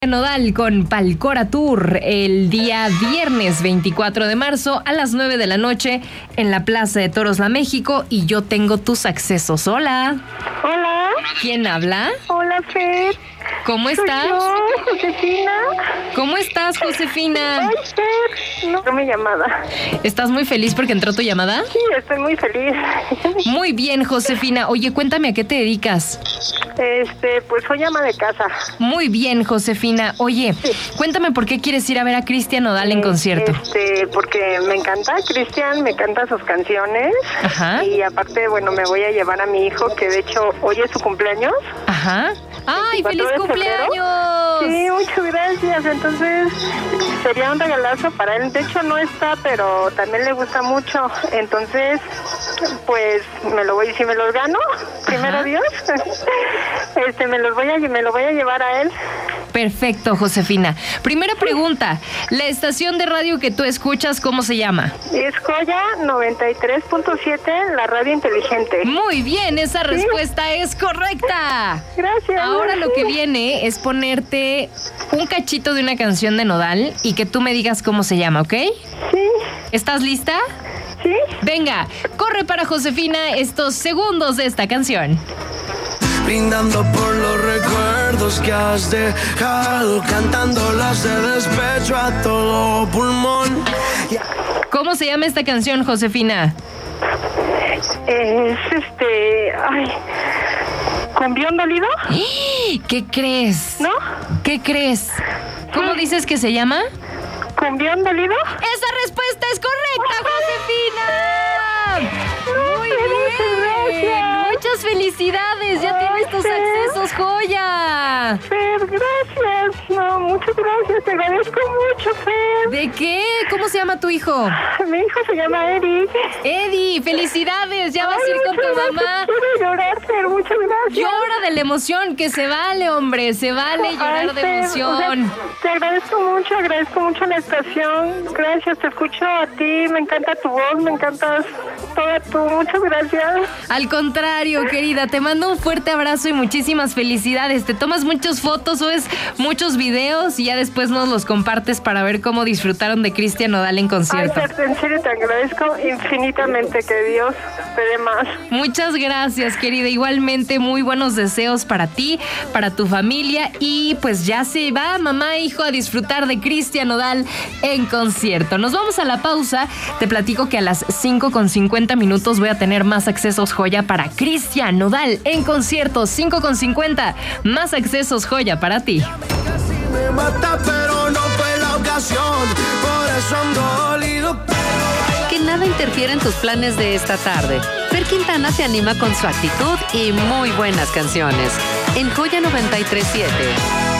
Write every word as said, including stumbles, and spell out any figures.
Nodal con Palcora Tour el día viernes veinticuatro de marzo a las nueve de la noche en la Plaza de Toros La México y yo tengo tus accesos. Hola. Hola. ¿Quién habla? Hola, Fer. ¿Cómo estás? Soy yo, Josefina. ¿Cómo estás, Josefina? Ay, Fer. No, mi llamada. ¿Estás muy feliz porque entró tu llamada? Sí, estoy muy feliz. Muy bien, Josefina. Oye, cuéntame a qué te dedicas. Este, pues soy ama de casa. Muy bien, Josefina. Oye, Sí. cuéntame por qué quieres ir a ver a Cristian Nodal en concierto. Este, porque me encanta Cristian, me encantan sus canciones. Ajá. Y aparte, bueno, me voy a llevar a mi hijo, que de hecho hoy es su cumpleaños. Ajá. ¡Ay, feliz veinticuatro de febrero. cumpleaños! Sí, muchas gracias. Entonces, sería un regalazo para él. De hecho, no está, pero también le gusta mucho. Entonces, pues, me lo voy, si me los gano, primero Ajá. Dios, este, me los voy a, me lo voy a llevar a él. Perfecto, Josefina. Primera pregunta, la estación de radio que tú escuchas, ¿cómo se llama? Es Joya noventa y tres punto siete, la radio inteligente. Muy bien, esa respuesta es correcta. Gracias. Ahora lo que viene es ponerte un cachito de una canción de Nodal y que tú me digas cómo se llama, ¿ok? Sí, ¿Estás lista? sí. Venga, corre para Josefina estos segundos de esta canción. Brindando por los recuerdos que has dejado, cantándolas de despecho a todo pulmón. ¿Cómo se llama esta canción, Josefina? Es este, ay, ¿cumbión dolido? ¿Qué crees? ¿No? ¿Qué crees? ¿Cómo dices que se llama? ¿Cumbión dolido? ¡Esa respuesta es correcta, Josefina! ¡Muy Muchas bien! gracias. ¡Muchas felicidades! ¡Ya tienes tus Fer. accesos, joya! Fer, gracias. No, muchas gracias. Te agradezco mucho, Fer. ¿De qué? ¿Cómo se llama tu hijo? Mi hijo se llama Eric. Eddie, felicidades. Ya vas a Ay, ir con muchas tu gracias. mamá. Quiero llorar, Fer. Muchas gracias. Llora de la emoción, que se vale, hombre. Se vale llorar Ay, de Fer, emoción. o sea, te agradezco mucho, agradezco mucho la estación. Gracias, te escucho a ti. Me encanta tu voz, me encantas toda tú. Muchas gracias. Al contrario, querida, te mando un fuerte abrazo y muchísimas felicidades. Te tomas muchas fotos, subes muchos videos y ya después nos los compartes para ver cómo disfrutaron de Cristian Nodal en Ay, concierto. Fer, en serio te agradezco infinitamente. Que Dios te dé más. Muchas gracias, querida. Igualmente, muy buenos deseos para ti, para tu familia. Y pues ya se va, mamá e hijo, a disfrutar de Cristian Nodal en concierto. Nos vamos a la pausa. Te platico que a las cinco con cincuenta minutos voy a tener más accesos joya para Cristian Nodal en concierto. cinco con cincuenta, más accesos joya para ti. Casi me mata, pero no fue la ocasión. Por eso ando dolido. Que nada interfiera en tus planes de esta tarde. Fer Quintana te anima con su actitud y muy buenas canciones. En Joya noventa y tres punto siete.